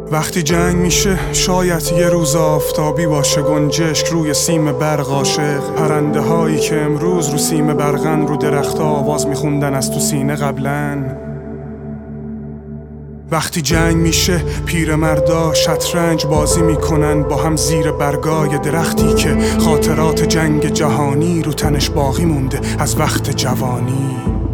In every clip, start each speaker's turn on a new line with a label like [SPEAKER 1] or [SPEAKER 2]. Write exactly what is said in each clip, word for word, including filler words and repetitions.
[SPEAKER 1] وقتی جنگ میشه شاید یه روز آفتابی باشه، گنجشک روی سیم برق عاشق، پرنده هایی که امروز رو سیم برقن رو درخت آواز میخوندن از تو سینه قبلن. وقتی جنگ میشه پیرمردا شطرنج بازی میکنن با هم زیر برگای درختی که خاطرات جنگ جهانی رو تنش باقی مونده از وقت جوانی.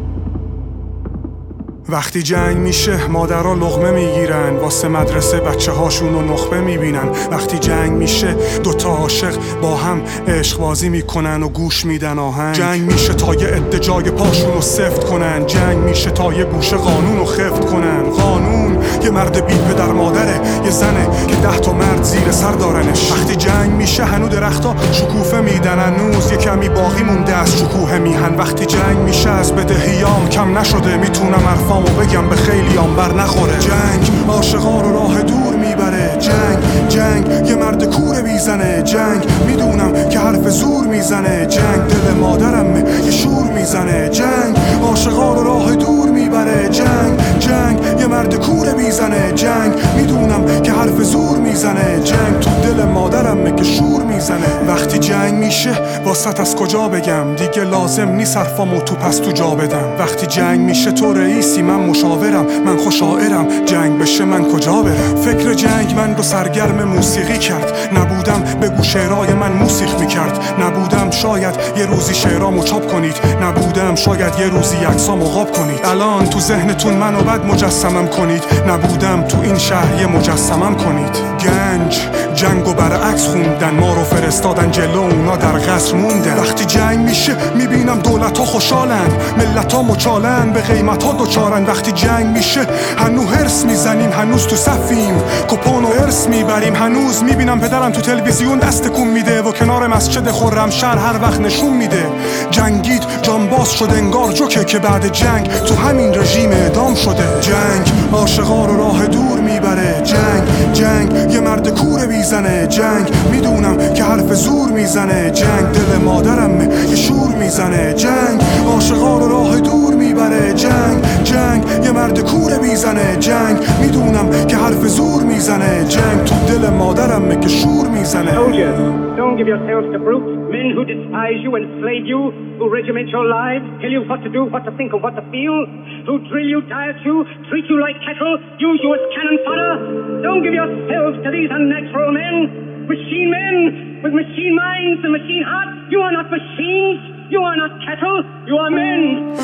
[SPEAKER 1] وقتی جنگ میشه مادرها لقمه میگیرن واسه مدرسه بچه هاشون رو نخبه میبینن. وقتی جنگ میشه دوتا عاشق با هم عشق بازی میکنن و گوش میدن آهنگ. جنگ میشه تا یه عده جای پاشون رو سفت کنن. جنگ میشه تا یه گوشه قانون رو خفت کنن. قانون یه مرد بی پدر مادره، یه زنه که ده تا مرد زیر سر دارنش. وقتی جنگ میشه هنو درختا شکوفه میدن، هنوز یه کمی باقی مونده از شکوه میهن. وقتی جنگ میشه از بدهیام کم نشده، میتونم حرفامو بگم به خیلی آن بر نخوره. جنگ عاشقا رو راه دور میبره. جنگ جنگ یه مرد کوره میزنه. جنگ میدونم که حرف زور میزنه. جنگ دل مادرم یه شور میزنه. جنگ عاشقا رو راه دور میبره. جنگ جنگ یه مرد کوره میزنه. جنگ میدونم که حرف زور میزنه. جنگ تو دل مادرم که شور میزنه. وقتی جنگ میشه واسط از کجا بگم، دیگه لازم نیست حرفامو تو پس تو جا بدم. وقتی جنگ میشه تو رئیسی من مشاورم، من خوشاعرم، جنگ بشه من کجا برم. فکر جنگ من رو سرگرم موسیقی کرد، نبودم بگو شعرهای من موسیقی میکرد. نبودم شاید یه روزی شعرامو چاپ کنید، نبودم شاید یه روزی عکسامو قاب کنید. الان تو ذهنتون منو بد مجسمم کنید، نبودم تو این شهر یه مجسمم کنید. گنج جنگو برعکس خوندن، ما رو فرستادن جلو اونا در قصر موندن. وقتی جنگ میشه میبینم دولت ها خوشحالن، ملت ها مچالن، به قیمت ها دوچارن. وقتی جنگ میشه هنو هرس میزنیم، هنوز تو صفیم کپون و ارس میبریم. هنوز میبینم پدرم تو تلویزیون دست کن میده و کنار مسجد خرمشهر هر وقت نشون میده. جنگید جانباز شد انگار جوکه که بعد جنگ تو همین رژیم اعدام شده. جنگ عاشقا رو راه دور میبره. جنگ جنگ یه مرد کوره میزنه. جنگ میدونم که حرف زور میزنه. جنگ دل مادرم یه شور میزنه. جنگ عاشقا رو راه دور میبره. جنگ جنگ یه مرد کوره میزنه. جنگ میدونم که حرف زور میزنه. جنگ تو دل مادرم که شور میزنه.
[SPEAKER 2] Soldiers, don't give yourselves to brutes, men who despise you, enslave you, who regiment your lives, tell you what to do, what to think, and what to feel, who drill you, diet you, treat you like cattle, use you as cannon fodder. Don't give yourselves to these unnatural men, machine men with machine minds and machine hearts. You are not machines. You are not cattle, you are men.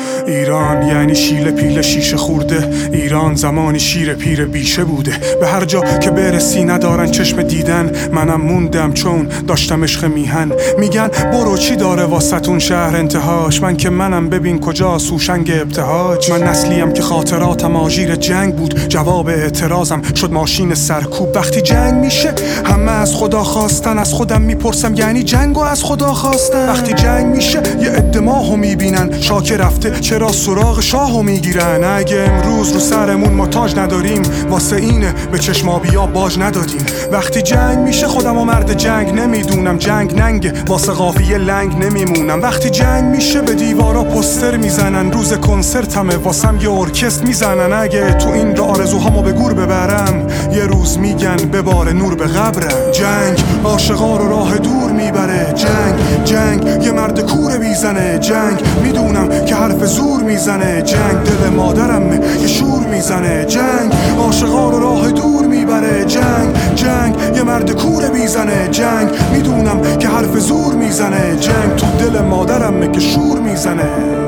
[SPEAKER 1] ایران یعنی شیله پیله شیشه خورده. ایران زمانی شیر پیر بیشه بوده. به هر جا که برسی ندارن چشم دیدن، منم موندم چون داشتم عشق میهن. میگن برو چی داره واسطون شهر انتهاش، من که منم ببین کجا سوشنگ ابتهاج. من نسلیم که خاطراتم آژیر جنگ بود، جواب اعتراضم شد ماشین سرکوب. وقتی جنگ میشه همه از خدا خواستن، از خودم میپرسم یعنی جنگو از خدا خواستن. وقتی جنگ میشه یه عده ماهو میبینن، شاک رفته چرا سراغ شاهو میگیرن. اگه امروز رو سرمون ما تاج نداریم، واسه اینه به چشمابیا باج ندادیم. وقتی جنگ میشه خودم و مرد جنگ نمیدونم، جنگ ننگه واسه قافیه لنگ نمیمونم. وقتی جنگ میشه به دیوارا پوستر میزنن، روز کنسرتمه واسم یه ارکستر میزنن. اگه تو این را آرزوهامو به گور ببرم، یه روز میگن ببار نور به قبرم. جنگ عاشقا رو راه دور میبره. جنگ جنگ یه مرد کوره میزنه. جنگ میدونم که حرف زور میزنه. جنگ دل مادرم یه شور میزنه. جنگ عاشقا رو راه دور میبره. جنگ جنگ یه مرد کوره میزنه. جنگ میدونم که حرف زور میزنه. جنگ تو دل مادرم که شور میزنه.